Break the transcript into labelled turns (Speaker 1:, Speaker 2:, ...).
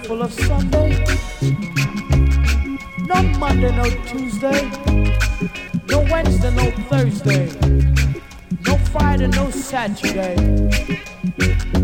Speaker 1: full of Sunday. No Monday, no Tuesday. No Wednesday, no Thursday. No Friday, no Saturday.